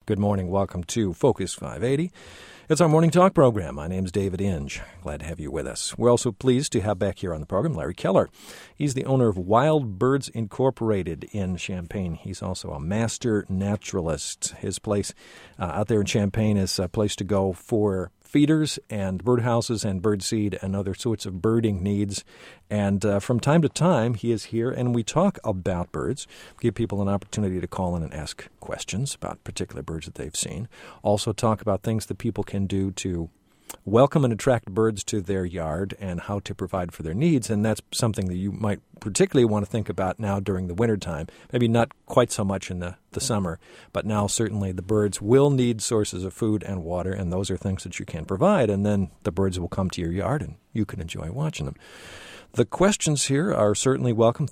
Good morning. Welcome to Focus 580. It's our morning talk program. My name's David Inge. Glad to have you with us. We're also pleased to have back here on the program Larry Keller. He's the owner of Wild Birds Incorporated in Champaign. He's also a master naturalist. His place out there in Champaign is a place to go for feeders and birdhouses and birdseed and other sorts of birding needs. And from time to time, he is here and we talk about birds, give people an opportunity to call in and ask questions about particular birds that they've seen. Also talk about things that people can do to welcome and attract birds to their yard and how to provide for their needs. And that's something that you might particularly want to think about now during the wintertime. Maybe not quite so much in the summer, but now certainly the birds will need sources of food and water, and those are things that you can provide. And then the birds will come to your yard and you can enjoy watching them. The questions here are certainly welcome,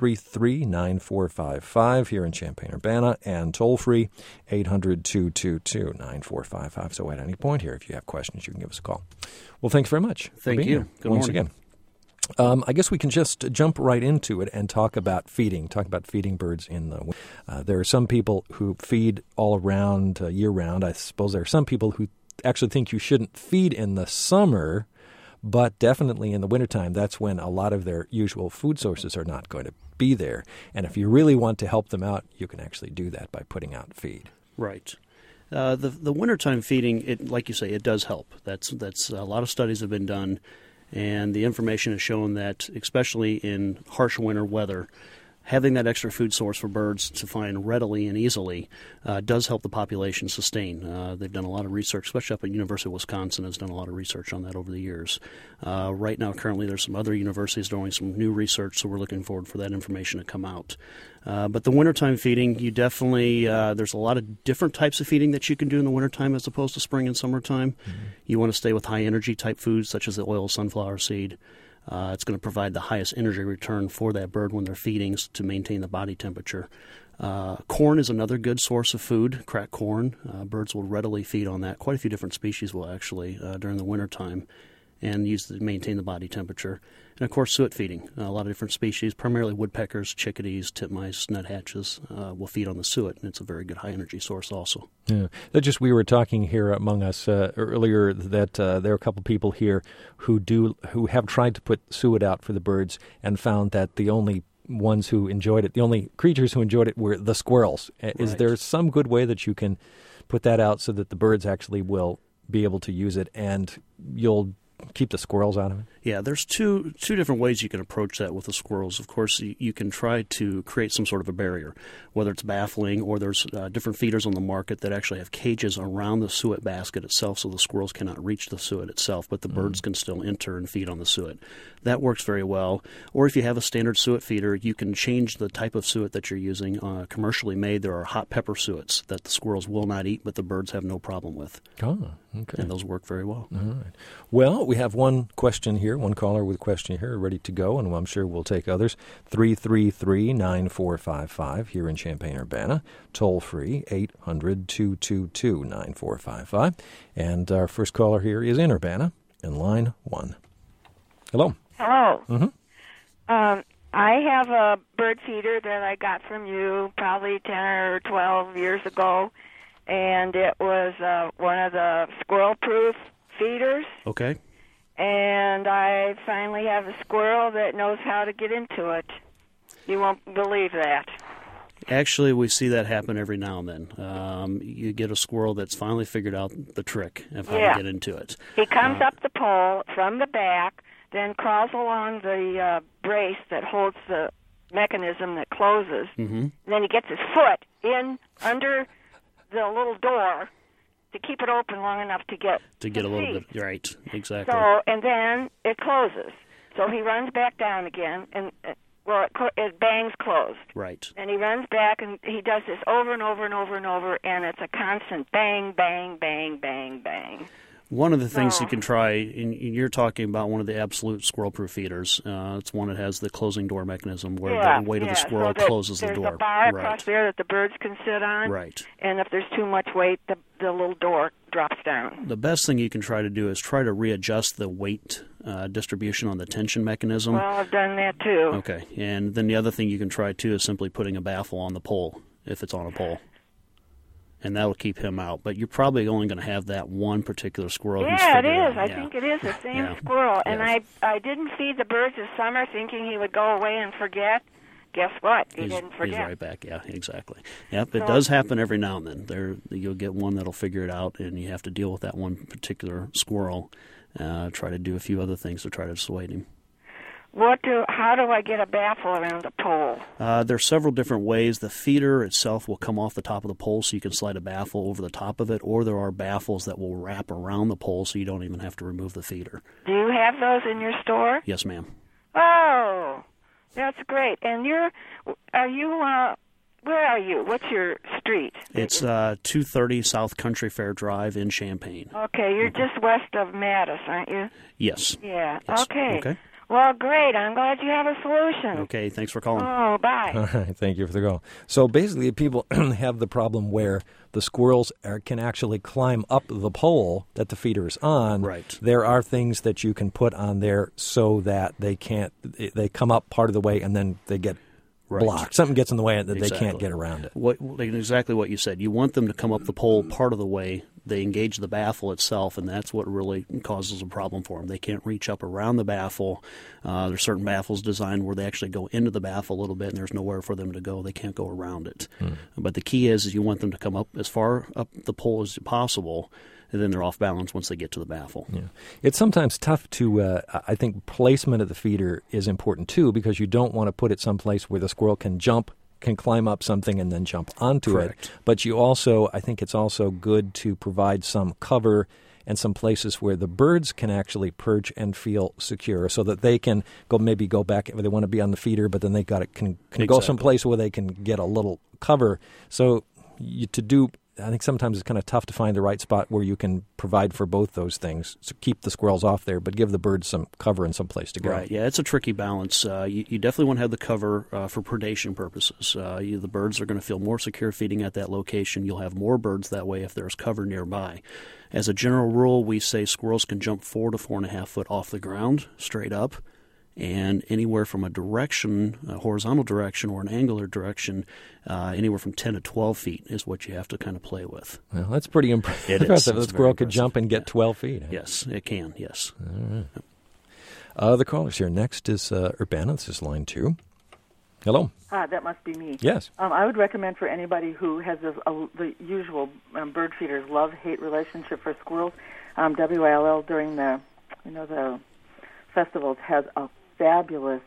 333-9455 here in Champaign-Urbana, and toll-free, 800-222-9455. So at any point here, if you have questions, you can give us a call. Well, thanks very much. Thank you. Good morning. Again. I guess we can just jump right into it and talk about feeding birds in the winter. There are some people who feed all around, year-round. I suppose there are some people who actually think you shouldn't feed in the summer, but definitely in the wintertime, that's when a lot of their usual food sources are not going to be there. And if you really want to help them out, you can actually do that by putting out feed. Right. The wintertime feeding, like you say, it does help. That's a lot of studies have been done, and the information has shown that, especially in harsh winter weather, having that extra food source for birds to find readily and easily does help the population sustain. They've done a lot of research, especially up at University of Wisconsin has done a lot of research on that over the years. Right now, currently, there's some other universities doing some new research, so we're looking forward for that information to come out. But the wintertime feeding, you definitely, there's a lot of different types of feeding that you can do in the wintertime as opposed to spring and summertime. Mm-hmm. You want to stay with high-energy type foods, such as the oil sunflower seed. It's going to provide the highest energy return for that bird when they're feeding to maintain the body temperature. Corn is another good source of food, cracked corn. Birds will readily feed on that. Quite a few different species will actually during the wintertime and use to maintain the body temperature. And, of course, suet feeding. A lot of different species, primarily woodpeckers, chickadees, titmice, nuthatches will feed on the suet, and it's a very good high-energy source also. Yeah. We were talking here among us earlier that there are a couple people here who have tried to put suet out for the birds and found that the only ones who enjoyed it, the only creatures who enjoyed it were the squirrels. Right. Is there some good way that you can put that out so that the birds actually will be able to use it and you'll keep the squirrels out of it? Yeah, there's two different ways you can approach that with the squirrels. Of course, you can try to create some sort of a barrier, whether it's baffling or there's different feeders on the market that actually have cages around the suet basket itself so the squirrels cannot reach the suet itself, but the birds can still enter and feed on the suet. That works very well. Or if you have a standard suet feeder, you can change the type of suet that you're using. Commercially made, there are hot pepper suets that the squirrels will not eat, but the birds have no problem with. Oh, okay. And those work very well. All right. Well, we have one question here, one caller with a question here ready to go, and I'm sure we'll take others. 333-9455 here in Champaign-Urbana. Toll free, 800-222-9455. And our first caller here is in Urbana in line 1. Hello. Hello. Mm-hmm. I have a bird feeder that I got from you probably 10 or 12 years ago, and it was one of the squirrel-proof feeders. Okay. And I finally have a squirrel that knows how to get into it. You won't believe that. Actually, we see that happen every now and then. You get a squirrel that's finally figured out the trick of how to get into it. He comes up the pole from the back, then crawls along the brace that holds the mechanism that closes. Mm-hmm. Then he gets his foot in under the little door to keep it open long enough to get a little bit right. Exactly. So, and then it closes. So he runs back down again, and it bangs closed. Right. And he runs back, and he does this over and over and over and over, and it's a constant bang, bang, bang, bang, bang. One of the things you can try, and you're talking about one of the absolute squirrel-proof feeders. It's one that has the closing door mechanism where the weight of the squirrel closes the door. There's a bar across there that the birds can sit on. Right. And if there's too much weight, the little door drops down. The best thing you can try to do is try to readjust the weight distribution on the tension mechanism. Well, I've done that too. Okay. And then the other thing you can try, too, is simply putting a baffle on the pole, if it's on a pole. and that'll keep him out. But you're probably only going to have that one particular squirrel. Yeah, it is. Out. I think it is the same squirrel. And I didn't feed the birds this summer thinking he would go away and forget. Guess what? He didn't forget. He's right back. Yeah, exactly. Yep, it does happen every now and then. You'll get one that'll figure it out, and you have to deal with that one particular squirrel. Try to do a few other things to try to dissuade him. How do I get a baffle around the pole? There's several different ways. The feeder itself will come off the top of the pole, so you can slide a baffle over the top of it, or there are baffles that will wrap around the pole, so you don't even have to remove the feeder. Do you have those in your store? Yes, ma'am. Oh, that's great. And where are you? What's your street? It's 230 South Country Fair Drive in Champaign. Okay, you're just west of Mattis, aren't you? Yes. Yeah. Yes. Okay. Well, great. I'm glad you have a solution. Okay, thanks for calling. Oh, bye. All right, thank you for the call. So basically, people have the problem where the squirrels can actually climb up the pole that the feeder is on. Right. There are things that you can put on there so that they come up part of the way and then they get blocked. Something gets in the way that they can't get around it. Exactly what you said. You want them to come up the pole part of the way. They engage the baffle itself, and that's what really causes a problem for them. They can't reach up around the baffle. There's certain baffles designed where they actually go into the baffle a little bit, and there's nowhere for them to go. They can't go around it. But the key is you want them to come up as far up the pole as possible, and then they're off balance once they get to the baffle. Yeah. It's sometimes tough to, I think placement of the feeder is important too, because you don't want to put it someplace where the squirrel can climb up something and then jump onto it. But you also, I think it's also good to provide some cover and some places where the birds can actually perch and feel secure, so that they can go back if they want to be on the feeder, but then they can go someplace where they can get a little cover. So I think sometimes it's kind of tough to find the right spot where you can provide for both those things. So keep the squirrels off there, but give the birds some cover and some place to go. Right, yeah, it's a tricky balance. You definitely want to have the cover for predation purposes. The birds are going to feel more secure feeding at that location. You'll have more birds that way if there's cover nearby. As a general rule, we say squirrels can jump 4 to 4.5 foot off the ground, straight up. And anywhere from a horizontal direction or an angular direction, anywhere from 10 to 12 feet is what you have to kind of play with. Well, that's pretty impressive. It is. The squirrel could jump and get 12 feet. Yes, it can, yes. All right. The callers here. Next is Urbana. This is line 2. Hello. Ah, that must be me. Yes. I would recommend for anybody who has the usual bird feeders love-hate relationship for squirrels, WILL during the festivals has a fabulous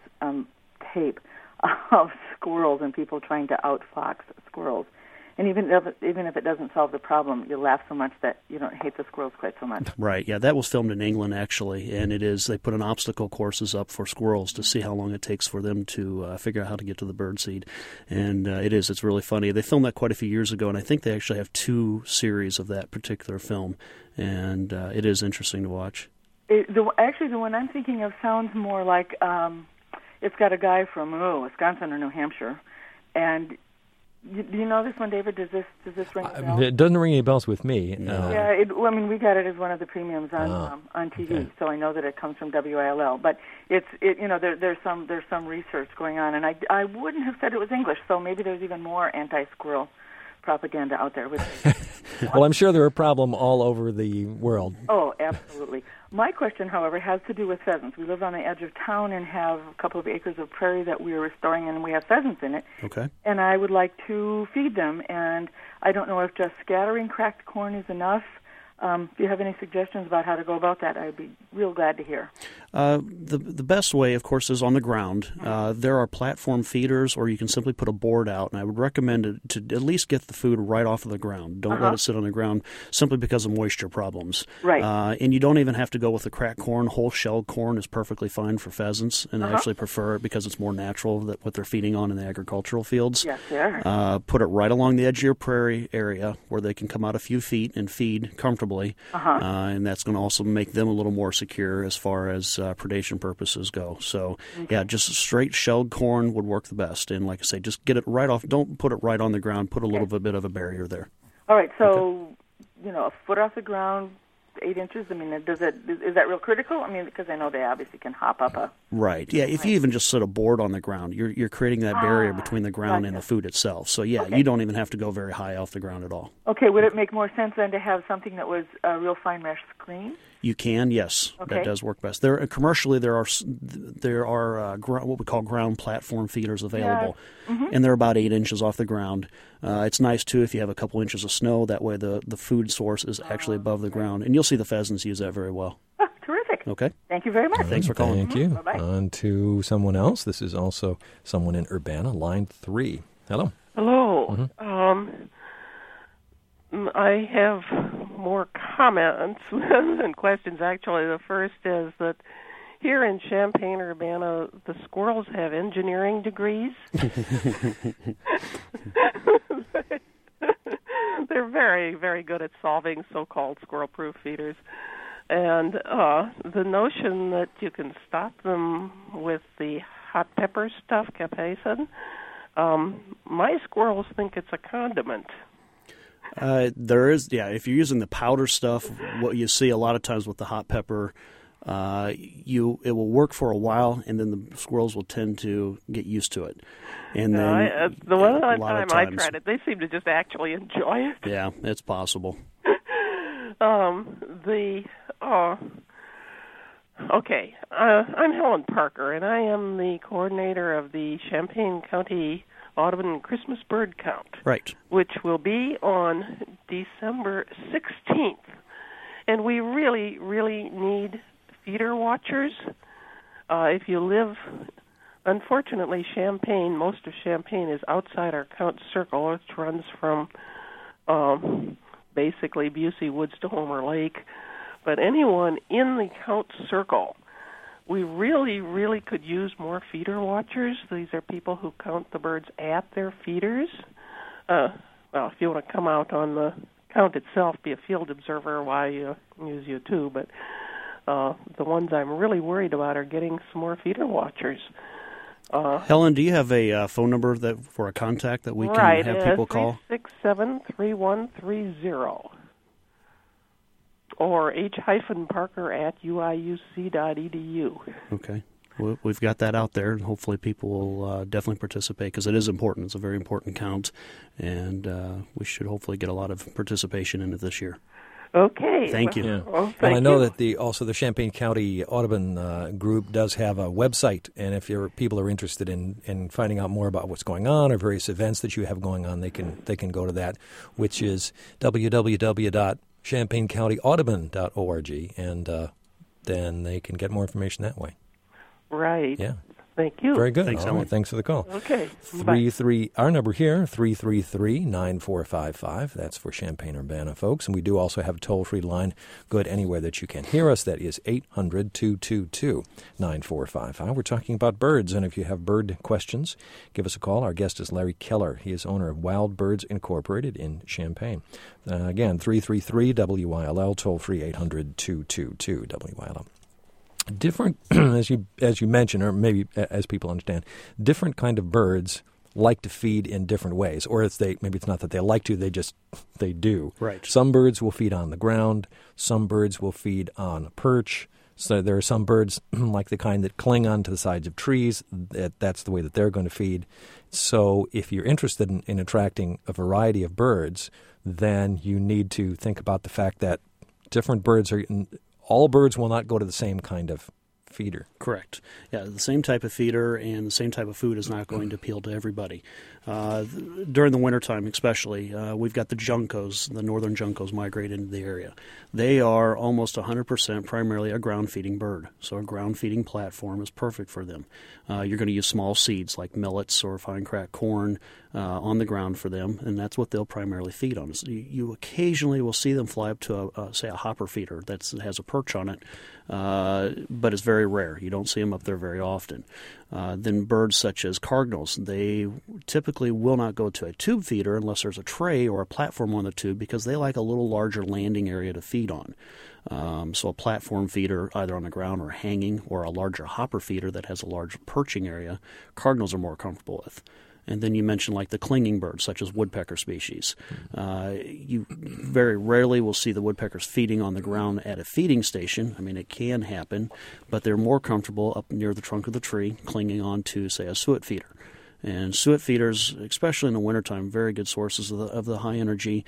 tape of squirrels and people trying to outfox squirrels. And even if it doesn't solve the problem, you laugh so much that you don't hate the squirrels quite so much. Right, yeah, that was filmed in England, actually, and they put an obstacle courses up for squirrels to see how long it takes for them to figure out how to get to the birdseed. And it's really funny. They filmed that quite a few years ago, and I think they actually have 2 series of that particular film, and it is interesting to watch. Actually, the one I'm thinking of sounds more like it's got a guy from Wisconsin or New Hampshire. And do you know this one, David? Does this ring a bell? It doesn't ring any bells with me. No. Yeah, we got it as one of the premiums on TV, okay. So I know that it comes from WILL. But there's some research going on, and I wouldn't have said it was English. So maybe there's even more anti-squirrel propaganda out there. Well, I'm sure they're a problem all over the world. Oh, absolutely. My question, however, has to do with pheasants. We live on the edge of town and have a couple of acres of prairie that we are restoring, and we have pheasants in it. Okay. And I would like to feed them, and I don't know if just scattering cracked corn is enough. If you have any suggestions about how to go about that, I'd be real glad to hear. The best way, of course, is on the ground. There are platform feeders, or you can simply put a board out, and I would recommend to at least get the food right off of the ground. Don't let it sit on the ground simply because of moisture problems. Right. And you don't even have to go with the cracked corn. Whole shelled corn is perfectly fine for pheasants, and I actually prefer it because it's more natural what they're feeding on in the agricultural fields. Yes, they are. Put it right along the edge of your prairie area where they can come out a few feet and feed comfortably. And that's going to also make them a little more secure as far as predation purposes go. So, just straight shelled corn would work the best. And like I say, just get it right off. Don't put it right on the ground. Put a little bit of a barrier there. All right. So, a foot off the ground, 8 inches. I mean, is that real critical? I mean, because I know they obviously can hop up a Right. Yeah. If you even just set a board on the ground, you're creating that barrier between the ground and the food itself. So yeah, you don't even have to go very high off the ground at all. Okay. Would it make more sense then to have something that was a real fine mesh screen? You can, yes. Okay. That does work best. Commercially, there are what we call ground platform feeders available, and they're about 8 inches off the ground. It's nice too if you have a couple inches of snow. That way, the food source is actually above the ground, and you'll see the pheasants use that very well. Oh, terrific. Okay. Thank you very much. Thanks for calling. Thank you. Bye-bye. On to someone else. This is also someone in Urbana, line 3. Hello. Hello. I have more comments than questions, actually. The first is that here in Champaign-Urbana, the squirrels have engineering degrees. They're very, very good at solving so-called squirrel-proof feeders. And the notion that you can stop them with the hot pepper stuff, capsaicin, my squirrels think it's a condiment. There is, if you're using the powder stuff, what you see a lot of times with the hot pepper, it will work for a while, and then the squirrels will tend to get used to it. And then the one time I tried it, they seem to just actually enjoy it. Yeah, it's possible. Okay, I'm Helen Parker, and I am the coordinator of the Champaign County Audubon Christmas Bird Count. Right. Which will be on December 16th. And we really, really need feeder watchers. If you live, unfortunately, Champaign, most of Champaign is outside our count circle, which runs from basically Busey Woods to Homer Lake. But anyone in the count circle, we really, really could use more feeder watchers. These are people who count the birds at their feeders. Well, if you want to come out on the count itself, be a field observer, why you use you too. But the ones I'm really worried about are getting some more feeder watchers. Helen, do you have a phone number for a contact that we can have people call? 367-3130. Or h-parker@uiuc.edu. Okay. Well, we've got that out there, and hopefully people will definitely participate because it is important. It's a very important count, and we should hopefully get a lot of participation in it this year. Okay. Thank you. Yeah. Well, thank and I know you. that the Champaign County Audubon group does have a website, and if people are interested in finding out more about what's going on or various events that you have going on, they can go to that, which is www.champaigncounty.audubon.org, and then they can get more information that way. Right. Yeah. Thank you. Very good. Thanks, All Helen. right, thanks for the call. Okay. Our number here, 333-9455. That's for Champaign-Urbana folks. And we do also have a toll-free line good anywhere that you can hear us. That is 800-222-9455. We're talking about birds, and if you have bird questions, give us a call. Our guest is Larry Keller. He is owner of Wild Birds Incorporated in Champaign. Again, 333-WILL, toll-free 800-222-WILL. Different, as you mentioned, or maybe as people understand, different kind of birds like to feed in different ways. Or maybe it's not that they like to, they do. Right. Some birds will feed on the ground. Some birds will feed on a perch. So there are some birds, like the kind that cling onto the sides of trees, that's the way that they're going to feed. So if you're interested in attracting a variety of birds, then you need to think about the fact that different birds all birds will not go to the same kind of feeder. Correct. Yeah, the same type of feeder and the same type of food is not going to appeal to everybody. During the wintertime especially, we've got the juncos, the northern juncos migrate into the area. They are almost 100% primarily a ground-feeding bird, so a ground-feeding platform is perfect for them. You're going to use small seeds like millets or fine-cracked corn on the ground for them, and that's what they'll primarily feed on. So you occasionally will see them fly up to, say, a hopper feeder that has a perch on it, but it's very rare. You don't see them up there very often. Then birds such as cardinals, they typically will not go to a tube feeder unless there's a tray or a platform on the tube because they like a little larger landing area to feed on. So a platform feeder either on the ground or hanging, or a larger hopper feeder that has a large perching area, cardinals are more comfortable with. And then you mentioned like the clinging birds, such as woodpecker species. You very rarely will see the woodpeckers feeding on the ground at a feeding station. I mean, it can happen, but they're more comfortable up near the trunk of the tree, clinging on to, say, a suet feeder. And suet feeders, especially in the wintertime, very good sources of the high-energy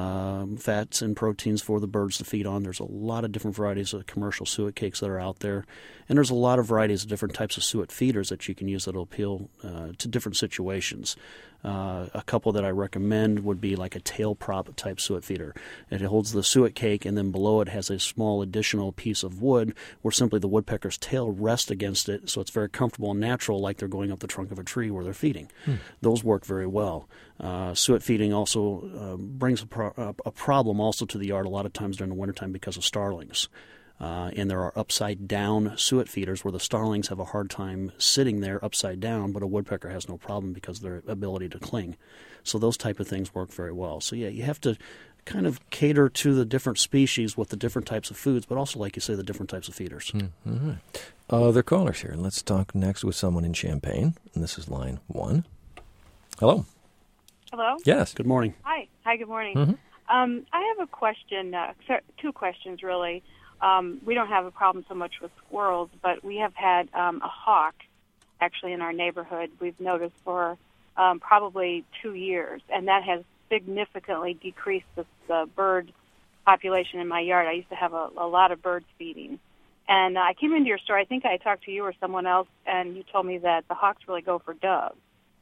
fats and proteins for the birds to feed on. There's a lot of different varieties of commercial suet cakes that are out there. And there's a lot of varieties of different types of suet feeders that you can use that will appeal to different situations. A couple that I recommend would be like a tail prop type suet feeder. It holds the suet cake, and then below it has a small additional piece of wood where simply the woodpecker's tail rests against it, so it's very comfortable and natural, like they're going up the trunk of a tree where they're feeding. Those work very well. Suet feeding also brings a problem also to the yard a lot of times during the wintertime because of starlings. And there are upside-down suet feeders where the starlings have a hard time sitting there upside down, but a woodpecker has no problem because of their ability to cling. So those type of things work very well. So, yeah, you have to kind of cater to the different species with the different types of foods, but also, like you say, the different types of feeders. Mm-hmm. Other callers here. Let's talk next with someone in Champaign, and this is line 1. Hello. Hello? Yes. Good morning. Hi, good morning. Mm-hmm. I have a question, two questions really. We don't have a problem so much with squirrels, but we have had a hawk actually in our neighborhood. We've noticed for probably 2 years, and that has significantly decreased the bird population in my yard. I used to have a lot of birds feeding. And I came into your store, I think I talked to you or someone else, and you told me that the hawks really go for doves.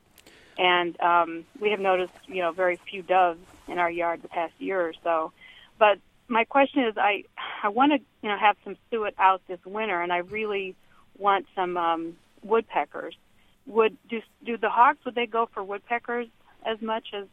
And we have noticed, very few doves in our yard the past year or so. But my question is, I want to, have some suet out this winter, and I really want some woodpeckers. Do the hawks, would they go for woodpeckers as much as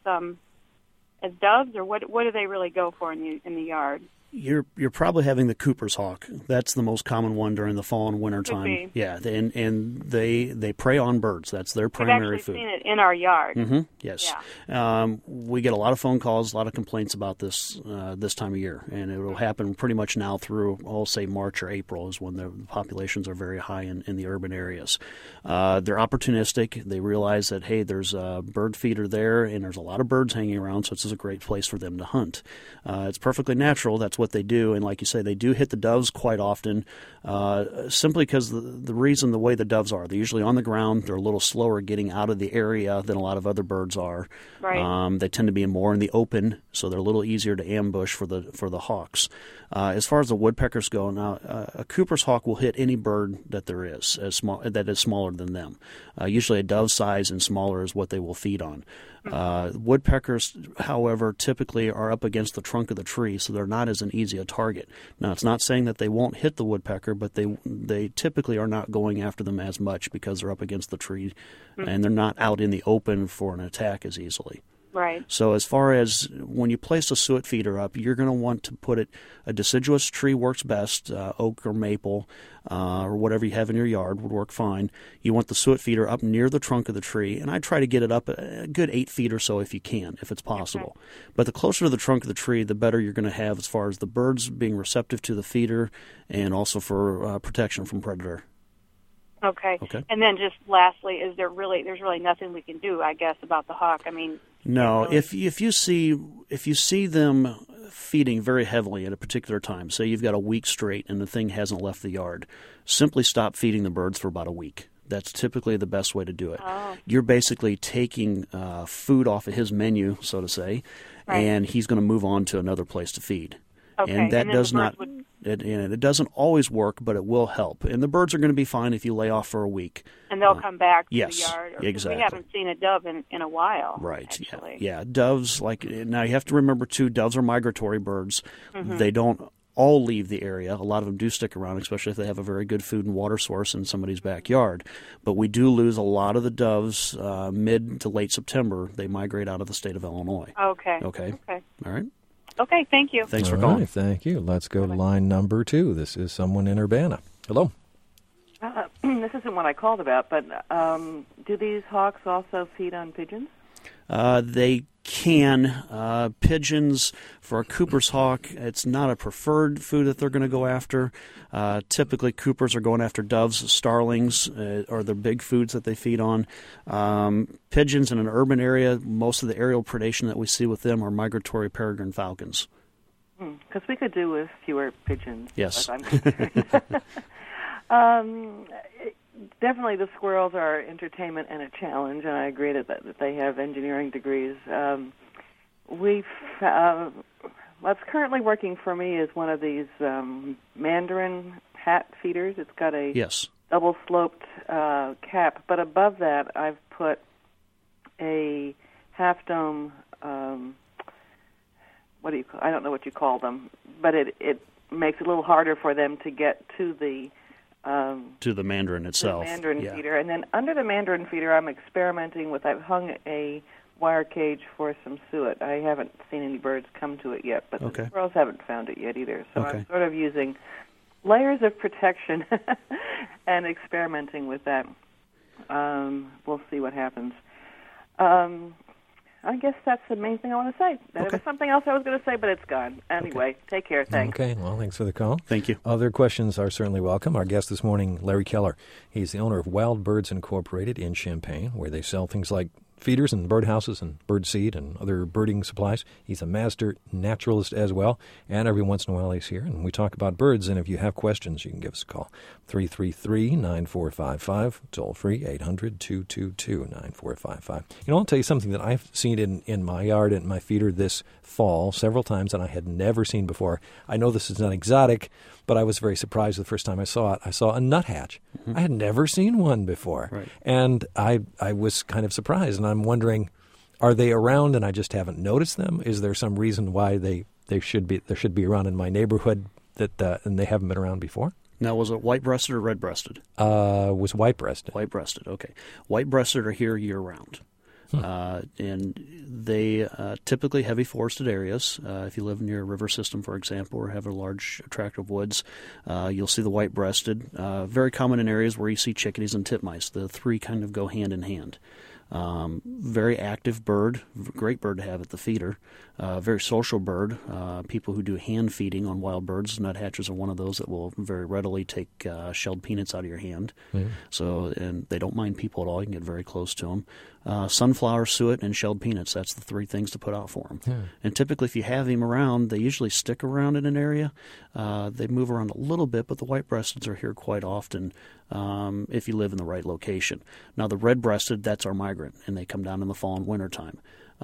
doves, or what do they really go for in the yard? You're probably having the Cooper's hawk. That's the most common one during the fall and winter time. Yeah, and they prey on birds. That's their primary food. I've actually seen it in our yard. Mm-hmm. Yes. Yeah. We get a lot of phone calls, a lot of complaints about this time of year, and it will happen pretty much now through, I'll say, March or April is when the populations are very high in the urban areas. They're opportunistic. They realize that, hey, there's a bird feeder there, and there's a lot of birds hanging around, so this is a great place for them to hunt. It's perfectly natural. That's what they do, and like you say, they do hit the doves quite often, simply because the way the doves are. They're usually on the ground. They're a little slower getting out of the area than a lot of other birds are. Right. They tend to be more in the open, so they're a little easier to ambush for the hawks. As far as the woodpeckers go, now a Cooper's hawk will hit any bird that there is that is smaller than them. Usually a dove size and smaller is what they will feed on. Woodpeckers, however, typically are up against the trunk of the tree, so they're not as easy a target. Now, it's not saying that they won't hit the woodpecker, but they typically are not going after them as much because they're up against the tree, and they're not out in the open for an attack as easily. Right. So as far as when you place a suet feeder up, you're going to want to put it, a deciduous tree works best, oak or maple, or whatever you have in your yard would work fine. You want the suet feeder up near the trunk of the tree, and I try to get it up a good 8 feet or so if you can, if it's possible. Okay. But the closer to the trunk of the tree, the better you're going to have as far as the birds being receptive to the feeder and also for protection from predator. Okay. And then just lastly, there's really nothing we can do, I guess, about the hawk. I mean, no. If you see them feeding very heavily at a particular time, say you've got a week straight and the thing hasn't left the yard, simply stop feeding the birds for about a week. That's typically the best way to do it. Oh. You're basically taking food off of his menu, so to say, and he's going to move on to another place to feed. Okay. And that does not. It doesn't always work, but it will help. And the birds are going to be fine if you lay off for a week. And they'll come back to yes, the yard. Exactly. We haven't seen a dove in a while. Right. Actually. Yeah. Doves, now you have to remember, too, doves are migratory birds. Mm-hmm. They don't all leave the area. A lot of them do stick around, especially if they have a very good food and water source in somebody's backyard. But we do lose a lot of the doves mid to late September. They migrate out of the state of Illinois. Okay. All right. Okay, thank you. Thanks for calling. Right, thank you. Let's go to line number 2. This is someone in Urbana. Hello. This isn't what I called about, but do these hawks also feed on pigeons? They can. Pigeons, for a Cooper's hawk, it's not a preferred food that they're going to go after. Typically, Coopers are going after doves, starlings, are the big foods that they feed on. Pigeons in an urban area, most of the aerial predation that we see with them are migratory peregrine falcons. Because we could do with fewer pigeons. Yes. Definitely the squirrels are entertainment and a challenge, and I agree that they have engineering degrees. What's currently working for me is one of these mandarin hat feeders. It's got a double-sloped cap, but above that I've put a half-dome, I don't know what you call them, but it makes it a little harder for them to get to the mandarin itself. The mandarin feeder. And then under the mandarin feeder, I'm experimenting with, I've hung a wire cage for some suet. I haven't seen any birds come to it yet, but the squirrels haven't found it yet either. So I'm sort of using layers of protection and experimenting with that. We'll see what happens. I guess that's the main thing I want to say. There was something else I was going to say, but it's gone. Anyway, take care. Thanks. Okay, well, thanks for the call. Thank you. Other questions are certainly welcome. Our guest this morning, Larry Keller. He's the owner of Wild Birds Incorporated in Champaign, where they sell things like feeders and birdhouses and bird seed and other birding supplies. He's a master naturalist as well, and every once in a while he's here, and we talk about birds, and if you have questions, you can give us a call. 333-9455, toll-free, 800-222-9455. I'll tell you something that I've seen in my yard and my feeder this fall several times, and I had never seen before. I know this is not exotic, but I was very surprised the first time I saw it. I saw a nuthatch. I had never seen one before. Right. And I was kind of surprised, and I'm wondering, are they around and I just haven't noticed them? Is there some reason why there should be around in my neighborhood and they haven't been around before? Now, was it white-breasted or red-breasted? Was white-breasted. White-breasted, okay. White-breasted are here year-round. And they typically heavy forested areas. If you live near a river system, for example, or have a large tract of woods, you'll see the white-breasted. Very common in areas where you see chickadees and titmice. The three kind of go hand in hand. Very active bird, great bird to have at the feeder. Very social bird. People who do hand feeding on wild birds, nuthatches are one of those that will very readily take shelled peanuts out of your hand. So, and they don't mind people at all. You can get very close to them. Sunflower, suet, and shelled peanuts. That's the three things to put out for them. And typically, if you have him around, they usually stick around in an area. They move around a little bit, but the white-breasteds are here quite often if you live in the right location. Now, the red-breasted, that's our migrant, and they come down in the fall and winter time.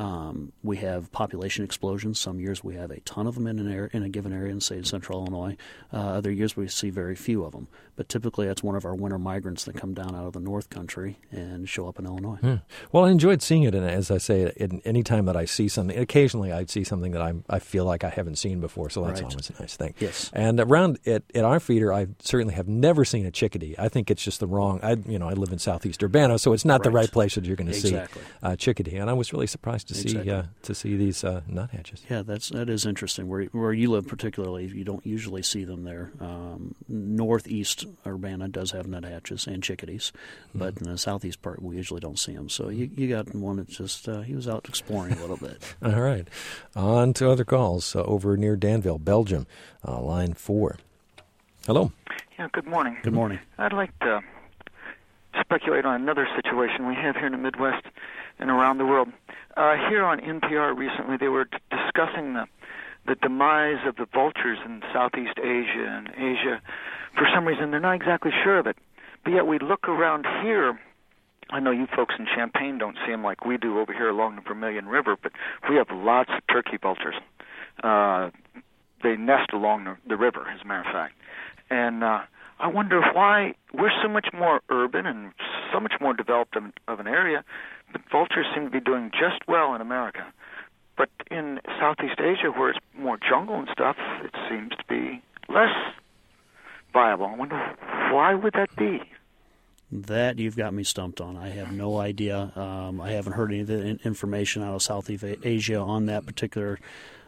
We have population explosions. Some years we have a ton of them in a given area in, say, central Illinois. Other years we see very few of them. But typically that's one of our winter migrants that come down out of the North Country and show up in Illinois. Well, I enjoyed seeing it, and as I say, any time that I see something, occasionally I'd see something that I feel like I haven't seen before, so that's always a nice thing. Yes. And around at our feeder, I certainly have never seen a chickadee. I think it's just the wrong. I live in southeast Urbana, so it's not the right place that you're going to see chickadee. And I was really surprised to see these nuthatches. Yeah, that is interesting. Where you live particularly, you don't usually see them there. Northeast Urbana does have nuthatches and chickadees, but in the southeast part we usually don't see them. So you got one that just he was out exploring a little bit. All right, on to other calls over near Danville, Belgium, line 4. Hello. Yeah. Good morning. Good morning. I'd like to speculate on another situation we have here in the Midwest and around the world. Here on NPR recently, they were discussing the demise of the vultures in Southeast Asia and Asia. For some reason, they're not exactly sure of it. But yet we look around here. I know you folks in Champaign don't see them like we do over here along the Vermilion River, but we have lots of turkey vultures. They nest along the river, as a matter of fact. And I wonder why we're so much more urban and so much more developed of an area, but vultures seem to be doing just well in America. But in Southeast Asia, where it's more jungle and stuff, it seems to be less viable. I wonder why would that be? That you've got me stumped on. I have no idea. I haven't heard any of the information out of Southeast Asia on that particular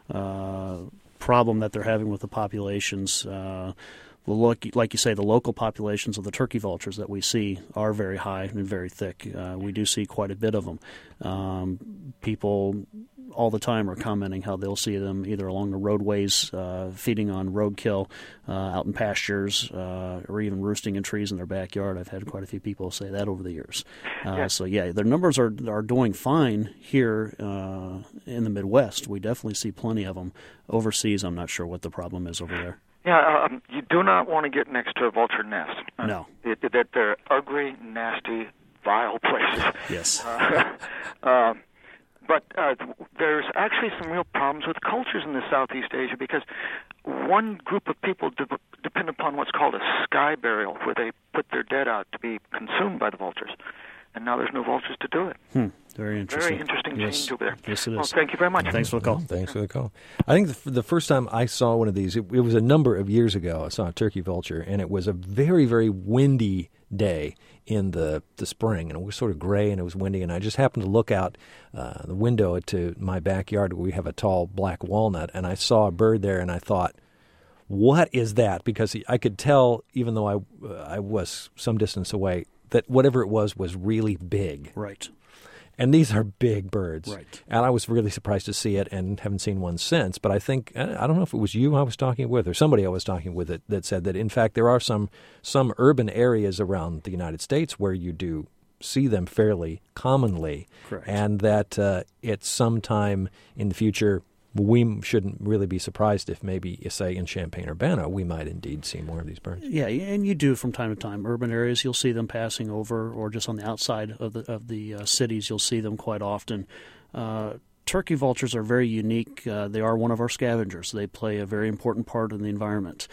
problem that they're having with the populations. Like you say, the local populations of the turkey vultures that we see are very high and very thick. We do see quite a bit of them. People all the time are commenting how they'll see them either along the roadways, feeding on roadkill, out in pastures, or even roosting in trees in their backyard. I've had quite a few people say that over the years. So their numbers are doing fine here in the Midwest. We definitely see plenty of them. Overseas, I'm not sure what the problem is over there. Yeah, you do not want to get next to a vulture nest. No. They're ugly, nasty, vile places. Yes. But there's actually some real problems with cultures in the Southeast Asia because one group of people depend upon what's called a sky burial, where they put their dead out to be consumed by the vultures. And now there's no vultures to do it. Very interesting. Very interesting change over there. Yes, it is. Well, thank you very much. Thanks for the call. Thanks for the call. I think the first time I saw one of these, it was a number of years ago. I saw a turkey vulture, and it was a very, very windy day in the spring, and it was sort of gray and it was windy, and I just happened to look out the window to my backyard where we have a tall black walnut, and I saw a bird there, and I thought, what is that? Because I could tell, even though I was some distance away, that whatever it was really big. Right. And these are big birds. Right. And I was really surprised to see it and haven't seen one since. But I think, I don't know if it was you I was talking with or somebody I was talking with that said that, in fact, there are some urban areas around the United States where you do see them fairly commonly. Correct. And that it's sometime in the future, we shouldn't really be surprised if maybe, say, in Champaign-Urbana, we might indeed see more of these birds. Yeah, and you do from time to time. Urban areas, you'll see them passing over, or just on the outside of the cities, you'll see them quite often. Turkey vultures are very unique. They are one of our scavengers. They play a very important part in the environment.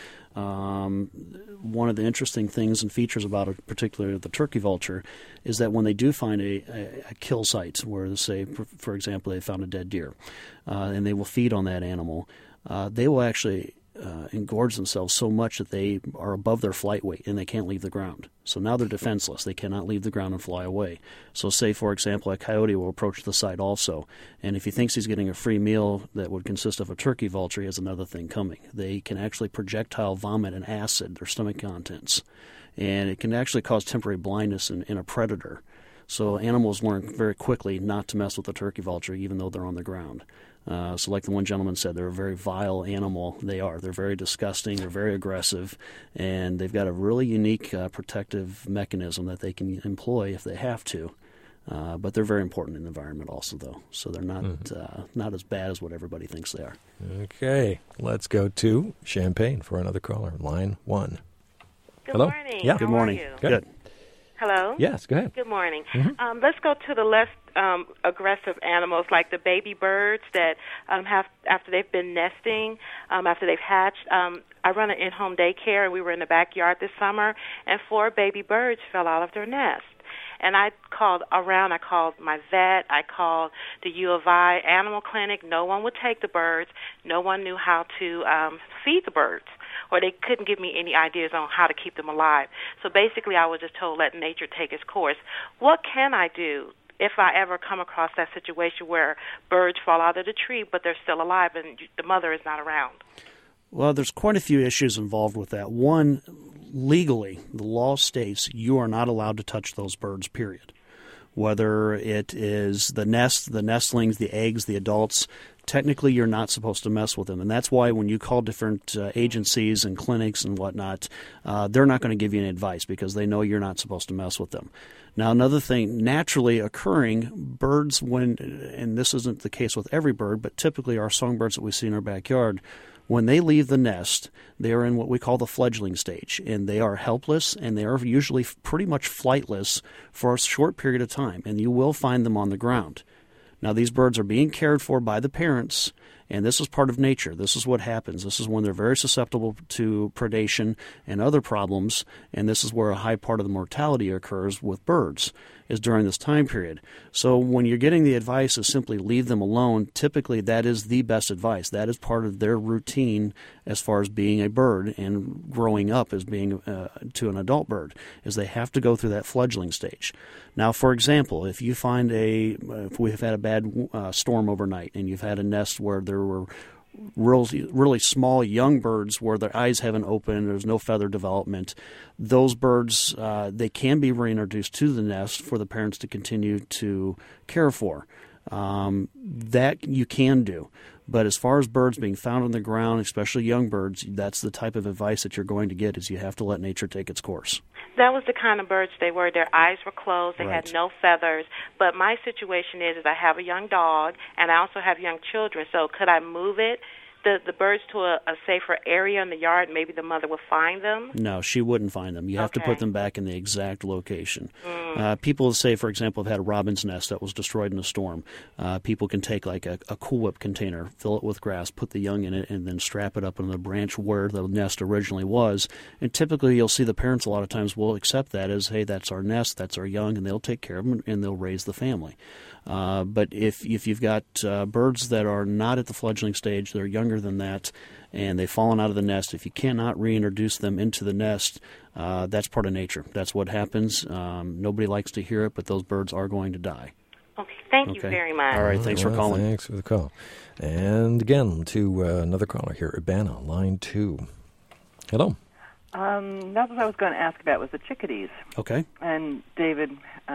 One of the interesting things and features about it, particularly the turkey vulture, is that when they do find a kill site where, say, for example, they found a dead deer, and they will feed on that animal, they will actually engorge themselves so much that they are above their flight weight and they can't leave the ground. So now they're defenseless. They cannot leave the ground and fly away. So say, for example, a coyote will approach the site also, and if he thinks he's getting a free meal that would consist of a turkey vulture, he has another thing coming. They can actually projectile vomit and acid, their stomach contents, and it can actually cause temporary blindness in a predator. So animals learn very quickly not to mess with the turkey vulture even though they're on the ground. So like the one gentleman said, they're a very vile animal. They are. They're very disgusting. They're very aggressive. And they've got a really unique protective mechanism that they can employ if they have to. But they're very important in the environment also, though. So they're not as bad as what everybody thinks they are. Okay. Let's go to Champaign for another caller. Line 1. Good Hello? morning. Yeah. Good morning. Good. Hello? Yes, go ahead. Good morning. Mm-hmm. Let's go to the less aggressive animals like the baby birds that have, after they've been nesting, after they've hatched. I run an in-home daycare, and we were in the backyard this summer, and 4 baby birds fell out of their nest. And I called around. I called my vet. I called the U of I animal clinic. No one would take the birds. No one knew how to feed the birds, or they couldn't give me any ideas on how to keep them alive. So basically I was just told, let nature take its course. What can I do if I ever come across that situation where birds fall out of the tree but they're still alive and the mother is not around? Well, there's quite a few issues involved with that. One, legally, the law states you are not allowed to touch those birds, period. Whether it is the nest, the nestlings, the eggs, the adults, technically you're not supposed to mess with them. And that's why when you call different agencies and clinics and whatnot, they're not going to give you any advice because they know you're not supposed to mess with them. Now, another thing, naturally occurring, birds, and this isn't the case with every bird, but typically our songbirds that we see in our backyard, when they leave the nest, they are in what we call the fledgling stage, and they are helpless, and they are usually pretty much flightless for a short period of time, and you will find them on the ground. Now, these birds are being cared for by the parents, and this is part of nature. This is what happens. This is when they're very susceptible to predation and other problems, and this is where a high part of the mortality occurs with birds, is during this time period. So when you're getting the advice to simply leave them alone, typically that is the best advice. That is part of their routine as far as being a bird and growing up as being to an adult bird, is they have to go through that fledgling stage. Now, for example, if you find if we have had a bad storm overnight and you've had a nest where there were really small young birds where their eyes haven't opened, there's no feather development, those birds, they can be reintroduced to the nest for the parents to continue to care for. That you can do. But as far as birds being found on the ground, especially young birds, that's the type of advice that you're going to get, is you have to let nature take its course. That was the kind of birds they were. Their eyes were closed. They Right. had no feathers. But my situation is I have a young dog, and I also have young children. So could I move the birds to a safer area in the yard? Maybe the mother will find them? No, she wouldn't find them. You have to put them back in the exact location. People say, for example, have had a robin's nest that was destroyed in a storm. People can take like a Cool Whip container, fill it with grass, put the young in it, and then strap it up on the branch where the nest originally was. And typically you'll see the parents a lot of times will accept that as, hey, that's our nest, that's our young, and they'll take care of them and they'll raise the family. But if you've got birds that are not at the fledgling stage, they're younger than that, and they've fallen out of the nest, if you cannot reintroduce them into the nest, that's part of nature. That's what happens. Nobody likes to hear it, but those birds are going to die. Okay, thank you very much. All right, thanks for calling. Thanks for the call. And again, to another caller here, Urbana, line 2. Hello. That's what I was going to ask about was the chickadees. Okay. And David,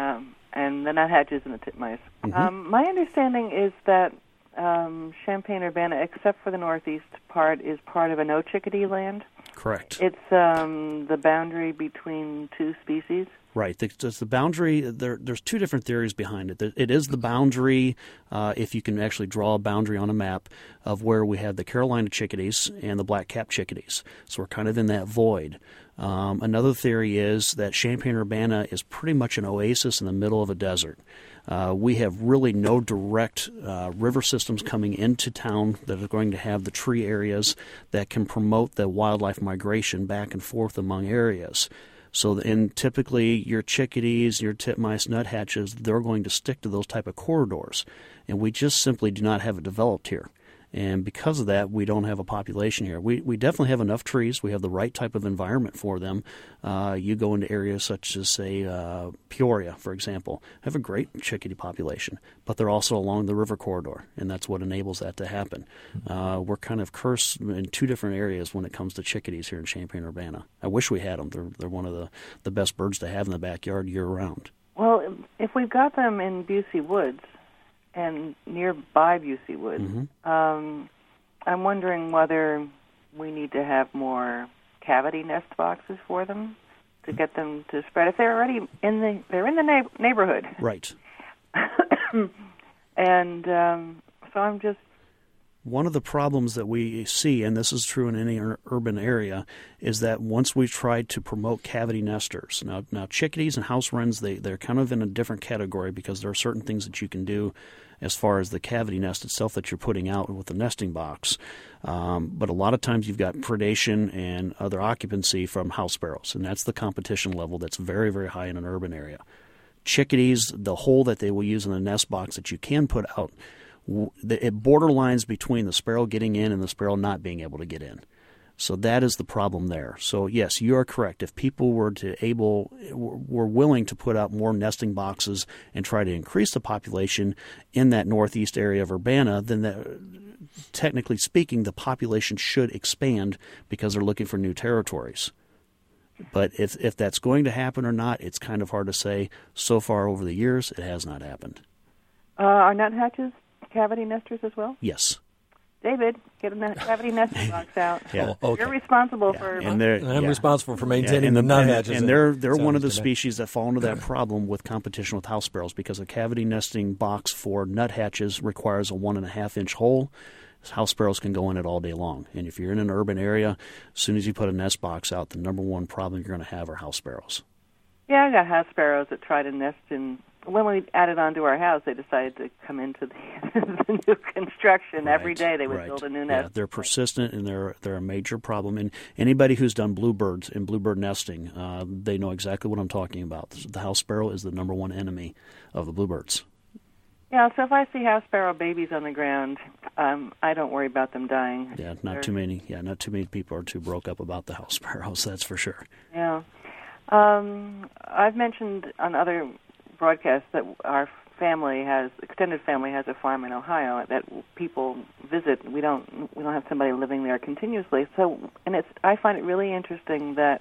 and the nuthatches and the titmice. Mm-hmm. My understanding is that Champaign-Urbana, except for the northeast part, is part of a no-chickadee land. Correct. It's the boundary between two species. Right. It's the boundary. There's two different theories behind it. It is the boundary, if you can actually draw a boundary on a map, of where we have the Carolina chickadees and the black-capped chickadees. So we're kind of in that void. Another theory is that Champaign-Urbana is pretty much an oasis in the middle of a desert. We have really no direct river systems coming into town that are going to have the tree areas that can promote the wildlife migration back and forth among areas. So, and typically your chickadees, your titmice, nuthatches, they're going to stick to those type of corridors. And we just simply do not have it developed here. And because of that, we don't have a population here. We definitely have enough trees. We have the right type of environment for them. You go into areas such as, say, Peoria, for example, have a great chickadee population, but they're also along the river corridor, and that's what enables that to happen. We're kind of cursed in two different areas when it comes to chickadees here in Champaign-Urbana. I wish we had them. They're one of the best birds to have in the backyard year-round. Well, if we've got them in Busey Woods, and nearby Busey Woods, I'm wondering whether we need to have more cavity nest boxes for them to get them to spread. If they're already in the neighborhood, right? And so I'm just. One of the problems that we see, and this is true in any urban area, is that once we've tried to promote cavity nesters, now chickadees and house wrens, they're kind of in a different category because there are certain things that you can do as far as the cavity nest itself that you're putting out with the nesting box. But a lot of times you've got predation and other occupancy from house sparrows, and that's the competition level that's very, very high in an urban area. Chickadees, the hole that they will use in the nest box that you can put out, it borderlines between the sparrow getting in and the sparrow not being able to get in. So that is the problem there. So yes, you are correct. If people were willing to put out more nesting boxes and try to increase the population in that northeast area of Urbana, then technically speaking, the population should expand because they're looking for new territories. But if that's going to happen or not, it's kind of hard to say. So far over the years, it has not happened. Are nuthatches cavity nesters as well? Yes. David, get a cavity nesting box out. Yeah. Okay. You're responsible for. And I'm responsible for maintaining the nuthatches. And they're one of the species that fall into that problem with competition with house sparrows because a cavity nesting box for nuthatches requires a 1.5-inch hole. House sparrows can go in it all day long. And if you're in an urban area, as soon as you put a nest box out, the number one problem you're going to have are house sparrows. Yeah, I got house sparrows that try to nest in. When we added on to our house, they decided to come into the new construction. Right, every day. They would build a new nest. Yeah, they're persistent and they're a major problem. And anybody who's done bluebirds and bluebird nesting, they know exactly what I'm talking about. The house sparrow is the number one enemy of the bluebirds. Yeah, so if I see house sparrow babies on the ground, I don't worry about them dying. Yeah, not too many people are too broke up about the house sparrows. That's for sure. Yeah, I've mentioned on other broadcasts that our extended family has a farm in Ohio that people visit. We don't have somebody living there continuously. So, and I find it really interesting that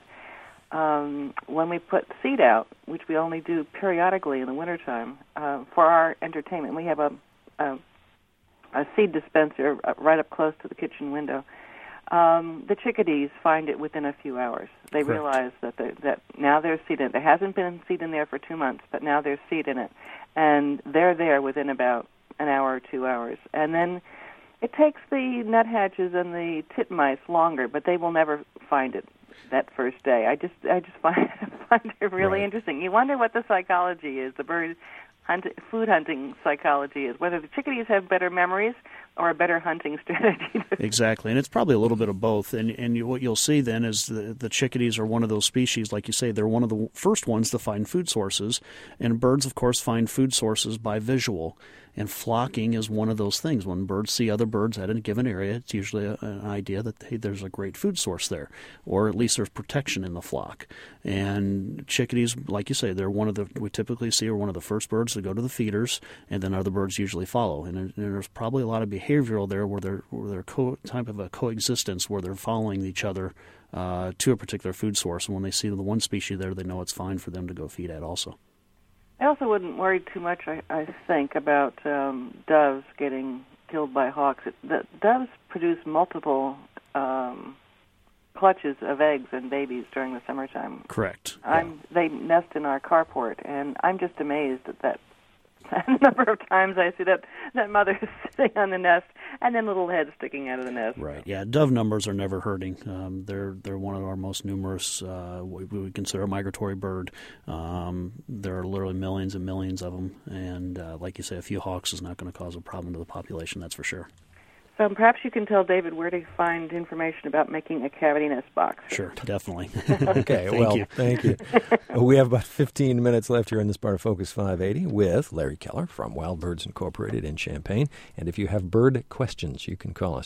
when we put seed out, which we only do periodically in the wintertime, for our entertainment, we have seed dispenser right up close to the kitchen window. The chickadees find it within a few hours. They realize that now there's seed in it. There hasn't been seed in there for 2 months, but now there's seed in it. And they're there within about an hour or 2 hours. And then it takes the nuthatches and the titmice longer, but they will never find it that first day. I just find it really interesting. You wonder what the psychology is, the bird food hunting psychology is, whether the chickadees have better memories or a better hunting strategy. Exactly, and it's probably a little bit of both. And what you'll see then is the chickadees are one of those species, like you say, they're one of the first ones to find food sources, and birds, of course, find food sources by visual. And flocking is one of those things. When birds see other birds at a given area, it's usually an idea that, hey, there's a great food source there, or at least there's protection in the flock. And chickadees, like you say, they're we typically see are one of the first birds to go to the feeders, and then other birds usually follow. And there's probably a lot of behavioral there where they're type of a coexistence where they're following each other to a particular food source. And when they see the one species there, they know it's fine for them to go feed at also. I also wouldn't worry too much, I think, about doves getting killed by hawks. The doves produce multiple clutches of eggs and babies during the summertime. Correct. They nest in our carport, and I'm just amazed at that number of times I see that mother sitting on the nest and then little heads sticking out of the nest. Right. Yeah. Dove numbers are never hurting. They're one of our most numerous. We would consider a migratory bird. There are literally millions and millions of them, and like you say, a few hawks is not going to cause a problem to the population. That's for sure. So perhaps you can tell David where to find information about making a cavity nest box. Sure, definitely. Okay, thank you. We have about 15 minutes left here in this part of Focus 580 with Larry Keller from Wild Birds Incorporated in Champaign. And if you have bird questions, you can call us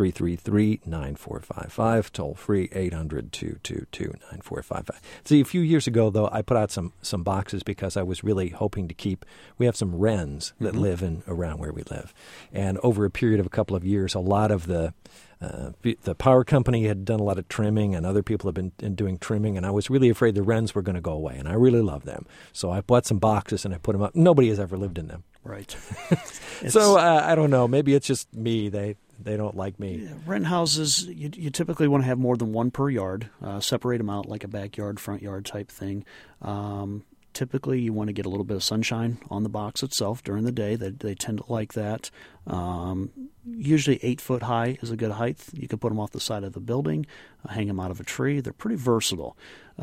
333-9455, toll free 800-222-9455. See, a few years ago, though, I put out some boxes because I was really hoping to we have some wrens that live around where we live. And over a period of a couple of years, a lot of the power company had done a lot of trimming, and other people have been doing trimming, and I was really afraid the wrens were going to go away, and I really love them. So I bought some boxes, and I put them up. Nobody has ever lived in them. Right. So I don't know. Maybe it's just me. They don't like me. Wren houses, you typically want to have more than one per yard. Separate them out like a backyard, front yard type thing. Typically, you want to get a little bit of sunshine on the box itself during the day. They tend to like that. Usually 8 foot high is a good height. You can put them off the side of the building, hang them out of a tree. They're pretty versatile.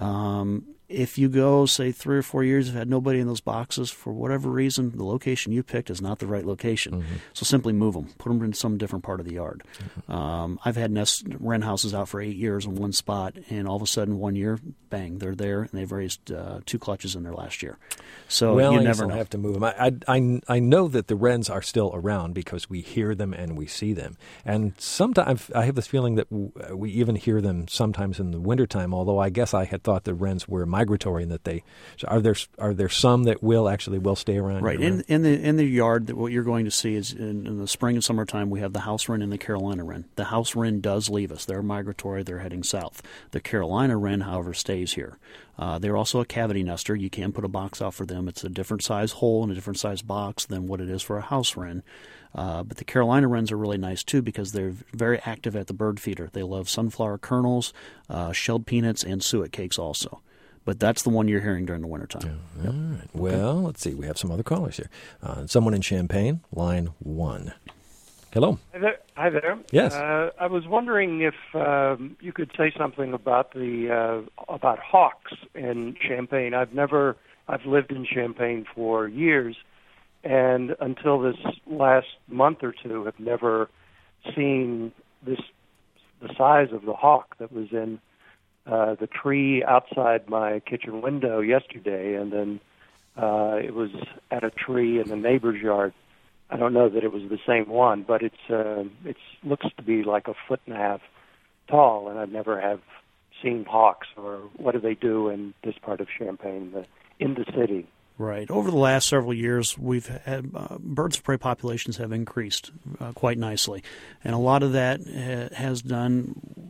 If you go, say, 3 or 4 years, you've had nobody in those boxes, for whatever reason, the location you picked is not the right location. Mm-hmm. So simply move them. Put them in some different part of the yard. Mm-hmm. I've had wren houses out for 8 years in one spot, and all of a sudden, 1 year, bang, they're there, and they've raised 2 clutches in their last year. So you never know. Have to move them. I know that the wrens are still around because we hear them and we see them. And sometimes I have this feeling that we even hear them sometimes in the wintertime, although I guess I had thought the wrens were migratory and that are there some that will stay around? Right. In the yard, that what you're going to see is in the spring and summertime we have the house wren and the Carolina wren. The house wren does leave us. They're migratory. They're heading south. The Carolina wren, however, stays here. They're also a cavity nester. You can put a box out for them. It's a different size hole and a different size box than what it is for a house wren. But the Carolina wrens are really nice, too, because they're very active at the bird feeder. They love sunflower kernels, shelled peanuts, and suet cakes also. But that's the one you're hearing during the wintertime. Yeah. All right. Well, let's see. We have some other callers here. Someone in Champaign, line 1. Hello. Hi there. Yes. I was wondering if you could say something about about hawks in Champaign. I've lived in Champaign for years, and until this last month or two, have never seen the size of the hawk that was in the tree outside my kitchen window yesterday, and then it was at a tree in the neighbor's yard. I don't know that it was the same one, but it looks to be like 1.5 feet tall, and I've never have seen hawks. Or what do they do in this part of Champaign, in the city? Right. Over the last several years, we've had birds of prey populations have increased quite nicely, and a lot of that has done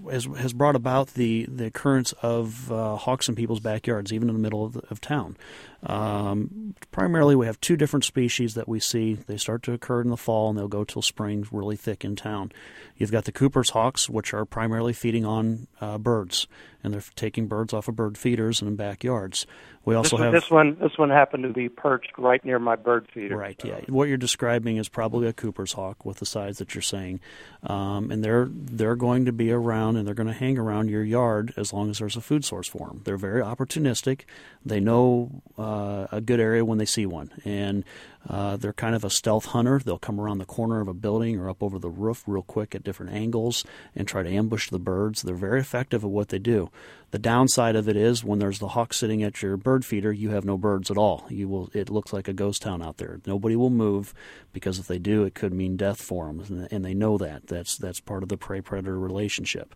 has brought about the occurrence of hawks in people's backyards, even in the middle of town. Primarily, we have two different species that we see. They start to occur in the fall, and they'll go till spring, really thick in town. You've got the Cooper's hawks, which are primarily feeding on birds, and they're taking birds off of bird feeders and in backyards. We also have this one happened to be perched right near my bird feeder. Right, yeah. What you're describing is probably a Cooper's hawk with the size that you're saying, and they're going to be around and they're going to hang around your yard as long as there's a food source for them. They're very opportunistic. They know a good area when they see one, and they're kind of a stealth hunter. They'll come around the corner of a building or up over the roof real quick at different angles and try to ambush the birds. They're very effective at what they do. The downside of it is when there's the hawk sitting at your bird feeder, you have no birds at all. It looks like a ghost town out there. Nobody will move because if they do, it could mean death for them, and they know that. That's part of the prey-predator relationship.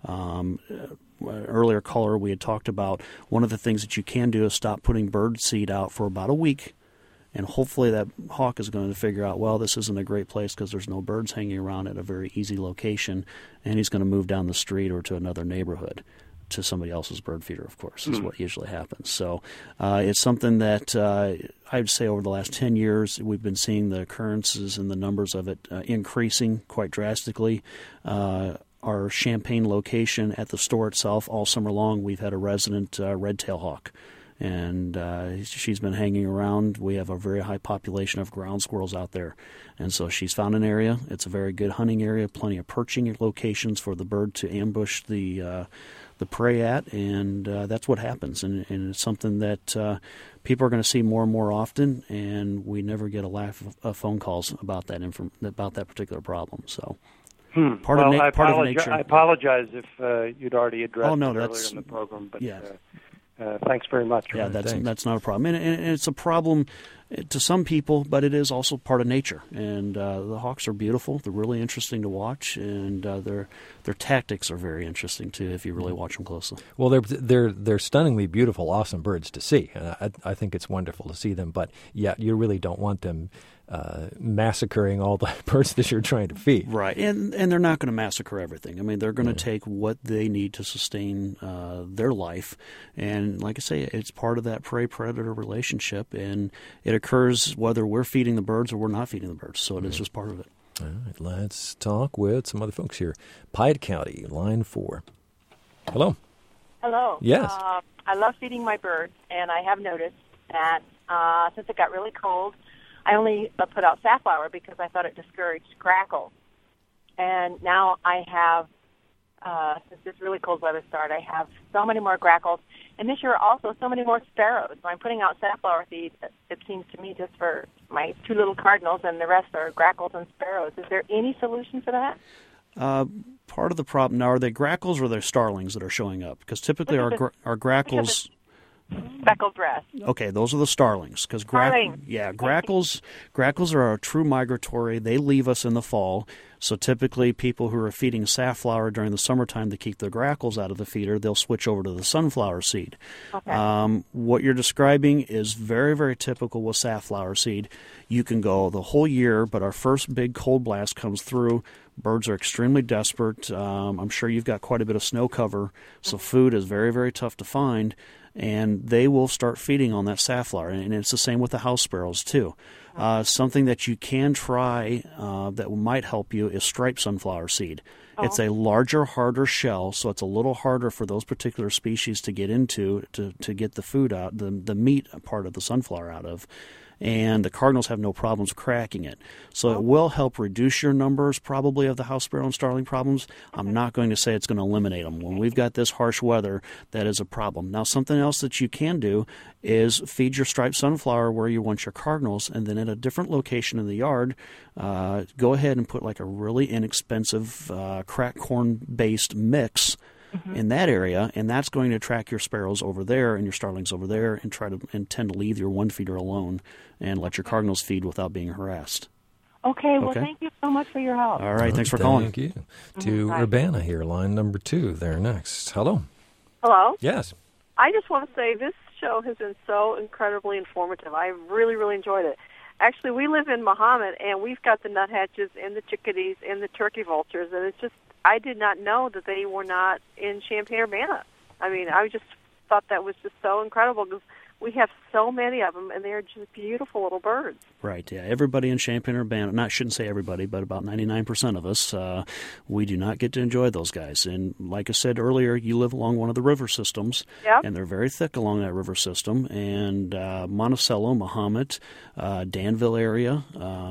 Earlier caller, we had talked about one of the things that you can do is stop putting bird seed out for about a week. And hopefully that hawk is going to figure out, well, this isn't a great place because there's no birds hanging around at a very easy location, and he's going to move down the street or to another neighborhood, to somebody else's bird feeder, of course, is what usually happens. So it's something that I'd say over the last 10 years we've been seeing the occurrences and the numbers of it increasing quite drastically. Our Champaign location at the store itself, all summer long, we've had a resident red-tail hawk. And she's been hanging around. We have a very high population of ground squirrels out there. And so she's found an area. It's a very good hunting area, plenty of perching locations for the bird to ambush the prey at, and that's what happens. And it's something that people are going to see more and more often, and we never get a lack of phone calls about that particular problem. So part of nature. I apologize if you'd already addressed it earlier in the program, but yeah. Thanks very much. Yeah, that's not a problem, and it's a problem to some people, but it is also part of nature. And the hawks are beautiful; they're really interesting to watch, and their tactics are very interesting too if you really watch them closely. Well, they're stunningly beautiful, awesome birds to see. I think it's wonderful to see them, but yeah, you really don't want them massacring all the birds that you're trying to feed. Right, and they're not going to massacre everything. I mean, they're going to take what they need to sustain their life, and like I say, it's part of that prey-predator relationship, and it occurs whether we're feeding the birds or we're not feeding the birds, so it is just part of it. All right, let's talk with some other folks here. Piatt County, line 4. Hello. Hello. Yes. I love feeding my birds, and I have noticed that since it got really cold, I only put out safflower because I thought it discouraged grackles. And now I have, since this really cold weather started, I have so many more grackles. And this year also so many more sparrows. So I'm putting out safflower seed, it seems to me, just for my 2 little cardinals, and the rest are grackles and sparrows. Is there any solution for that? Part of the problem now, are they grackles or they're starlings that are showing up? Because typically our grackles... Speckled breast. Okay, those are the starlings. Because grackles are a true migratory. They leave us in the fall. So typically people who are feeding safflower during the summertime to keep their grackles out of the feeder, they'll switch over to the sunflower seed. Okay. What you're describing is very, very typical with safflower seed. You can go the whole year, but our first big cold blast comes through. Birds are extremely desperate. I'm sure you've got quite a bit of snow cover, so food is very, very tough to find. And they will start feeding on that safflower. And it's the same with the house sparrows, too. Something that you can try that might help you is striped sunflower seed. Oh. It's a larger, harder shell, so it's a little harder for those particular species to get into to get the food out, the meat part of the sunflower out of. And the cardinals have no problems cracking it. So it will help reduce your numbers probably of the house sparrow and starling problems. I'm not going to say it's going to eliminate them. When we've got this harsh weather, that is a problem. Now, something else that you can do is feed your striped sunflower where you want your cardinals, and then at a different location in the yard, go ahead and put like a really inexpensive cracked corn-based mix in that area, and that's going to attract your sparrows over there and your starlings over there, and tend to leave your one feeder alone and let your cardinals feed without being harassed. Okay, well, thank you so much for your help. All right, thanks for calling. Thank you. To Urbana here, line number 2. There next. Hello. Hello. Yes. I just want to say this show has been so incredibly informative. I really, really enjoyed it. Actually, we live in Mahomet, and we've got the nuthatches and the chickadees and the turkey vultures, and it's just I did not know that they were not in Champaign-Urbana. I mean, I just thought that was just so incredible because we have so many of them, and they're just beautiful little birds. Right, yeah. Everybody in Champaign-Urbana, I shouldn't say everybody, but about 99% of us, we do not get to enjoy those guys. And like I said earlier, you live along one of the river systems, yep. and they're very thick along that river system. And Monticello, Mahomet, Danville area,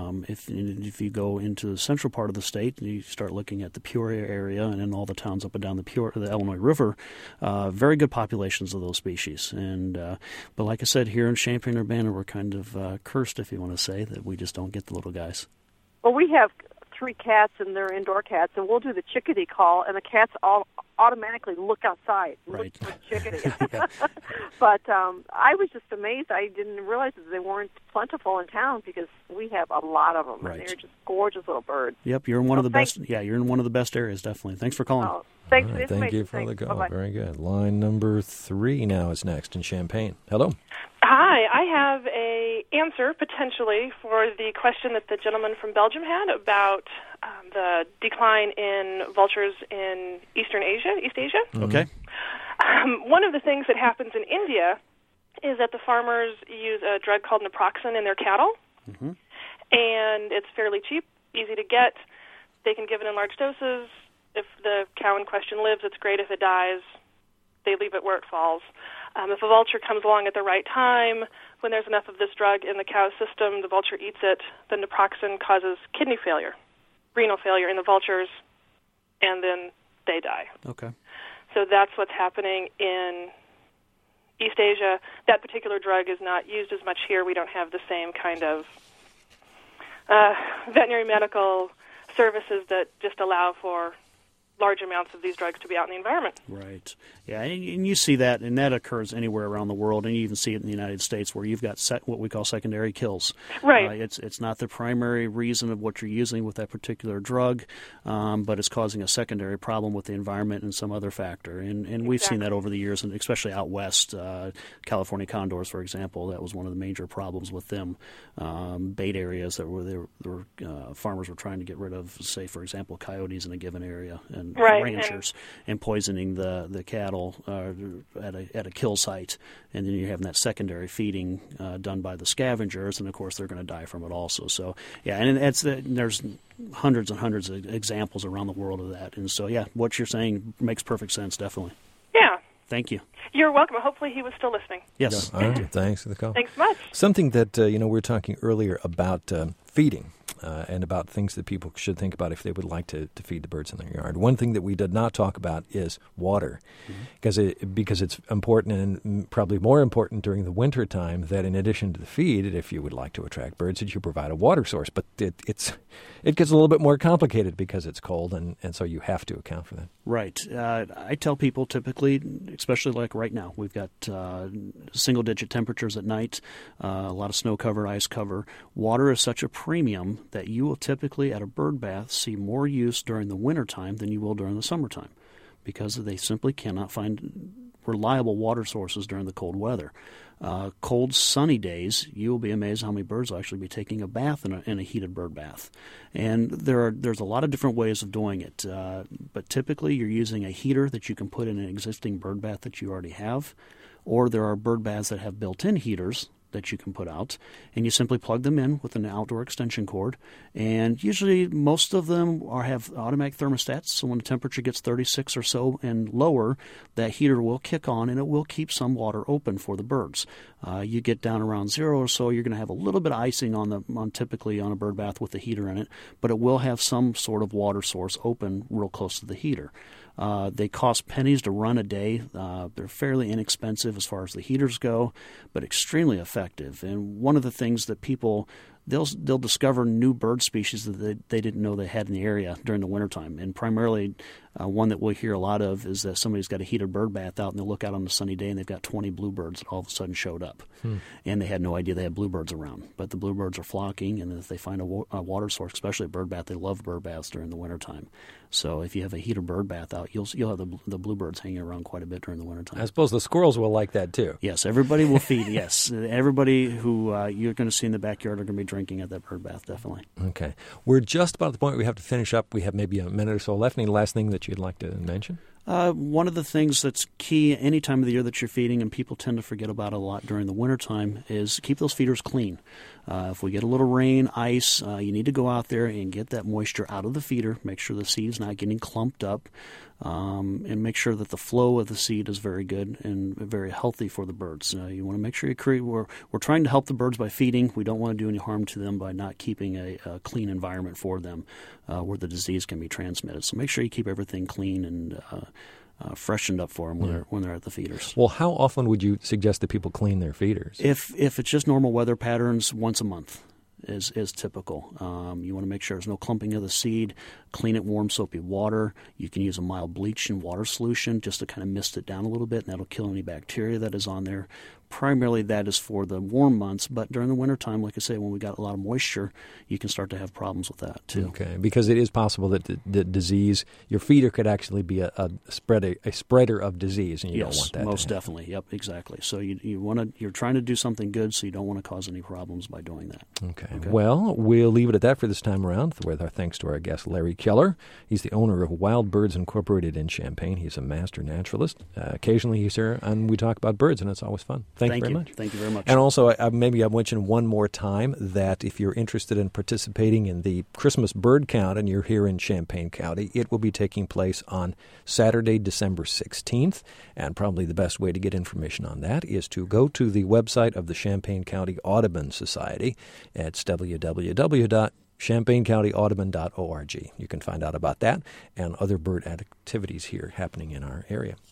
if you go into the central part of the state, you start looking at the Peoria area and then all the towns up and down the Illinois River, very good populations of those species. And but like I said, here in Champaign-Urbana, we're kind of cursed, if you want to say, that we just don't get the little guys. Well, we have 3 cats, and they're indoor cats, and we'll do the chickadee call, and the cats all automatically look outside, right. Look for chickadee. But I was just amazed. I didn't realize that they weren't plentiful in town because we have a lot of them, right. and they're just gorgeous little birds. Yep, you're in one of the best. Yeah, you're in one of the best areas, definitely. Thanks for calling. Oh, thanks right, for the information. thank you for the call. Bye-bye. Very good. Line number 3 now is next in Champaign. Hello. Hi, I have a answer potentially for the question that the gentleman from Belgium had about the decline in vultures in East Asia. Okay. One of the things that happens in India is that the farmers use a drug called naproxen in their cattle, mm-hmm. and it's fairly cheap, easy to get. They can give it in large doses. If the cow in question lives, it's great. If it dies, they leave it where it falls. If a vulture comes along at the right time, when there's enough of this drug in the cow's system, the vulture eats it, the naproxen causes kidney failure, renal failure in the vultures, and then they die. Okay. So that's what's happening in East Asia. That particular drug is not used as much here. We don't have the same kind of veterinary medical services that just allow for large amounts of these drugs to be out in the environment. Right. Yeah, and you see that, and that occurs anywhere around the world, and you even see it in the United States where you've got what we call secondary kills. Right. It's not the primary reason of what you're using with that particular drug, but it's causing a secondary problem with the environment and some other factor. And we've seen that over the years, and especially out west, California condors, for example, that was one of the major problems with them. Bait areas farmers were trying to get rid of, say, for example, coyotes in a given area, and ranchers, and poisoning the cattle at a kill site, and then you're having that secondary feeding done by the scavengers, and of course they're going to die from it also. So yeah, and there's hundreds and hundreds of examples around the world of that, and so yeah, what you're saying makes perfect sense, definitely. Yeah. Thank you. You're welcome. Hopefully he was still listening. Yes. Yeah. All right. Thanks for the call. Thanks much. Something that, we were talking earlier about feeding and about things that people should think about if they would like to feed the birds in their yard. One thing that we did not talk about is water, because it's important, and probably more important during the winter time, that in addition to the feed, if you would like to attract birds, that you provide a water source. But it gets a little bit more complicated because it's cold, and so you have to account for that. Right. I tell people typically, especially like right now, we've got single-digit temperatures at night, a lot of snow cover, ice cover. Water is such a premium that you will typically at a bird bath see more use during the wintertime than you will during the summertime, because they simply cannot find reliable water sources during the cold weather. Cold, sunny days, you will be amazed how many birds will actually be taking a bath in a heated bird bath. And there's a lot of different ways of doing it, but typically you're using a heater that you can put in an existing bird bath that you already have, or there are bird baths that have built-in heaters that you can put out, and you simply plug them in with an outdoor extension cord. And usually most of them have automatic thermostats, so when the temperature gets 36 or so and lower, that heater will kick on and it will keep some water open for the birds. You get down around 0 or so, you're going to have a little bit of icing typically on a bird bath with the heater in it, but it will have some sort of water source open real close to the heater. They cost pennies to run a day. They're fairly inexpensive as far as the heaters go, but extremely effective. And one of the things that people, they'll discover new bird species that they didn't know they had in the area during the wintertime. And primarily one that we'll hear a lot of is that somebody's got a heated bird bath out, and they'll look out on a sunny day and they've got 20 bluebirds that all of a sudden showed up. And they had no idea they had bluebirds around. But the bluebirds are flocking, and if they find a water source, especially a bird bath, they love bird baths during the wintertime. So if you have a heated bird bath out, you'll have the bluebirds hanging around quite a bit during the wintertime. I suppose the squirrels will like that too. Yes, everybody will feed. Yes, everybody who you're going to see in the backyard are going to be drinking at that bird bath, definitely. Okay. We're just about at the point where we have to finish up. We have maybe a minute or so left. Any last thing that you'd like to mention? One of the things that's key any time of the year that you're feeding, and people tend to forget about a lot during the wintertime, is keep those feeders clean. If we get a little rain, ice, you need to go out there and get that moisture out of the feeder, make sure the seed is not getting clumped up, and make sure that the flow of the seed is very good and very healthy for the birds. You want to make sure we're trying to help the birds by feeding. We don't want to do any harm to them by not keeping a clean environment for them where the disease can be transmitted. So make sure you keep everything clean and freshened up for them when they're at the feeders. Well, how often would you suggest that people clean their feeders? If it's just normal weather patterns, once a month is typical. You want to make sure there's no clumping of the seed. Clean it warm, soapy water. You can use a mild bleach and water solution just to kind of mist it down a little bit, and that'll kill any bacteria that is on there. Primarily that is for the warm months, but during the wintertime, like I say, when we got a lot of moisture, you can start to have problems with that too. Okay, because it is possible that the disease, your feeder could actually be a spreader of disease, and you don't want that. Yes, most definitely. Yep, exactly. So you're trying to do something good, so you don't want to cause any problems by doing that. Okay. Well, we'll leave it at that for this time around with our thanks to our guest, Larry Keller. He's the owner of Wild Birds Incorporated in Champaign. He's a master naturalist. Occasionally he's here, and we talk about birds, and it's always fun. Thank you very much. Thank you very much. And also, maybe I'll mention one more time that if you're interested in participating in the Christmas bird count and you're here in Champaign County, it will be taking place on Saturday, December 16th. And probably the best way to get information on that is to go to the website of the Champaign County Audubon Society. It's www.champaigncounty.audubon.org. You can find out about that and other bird activities here happening in our area.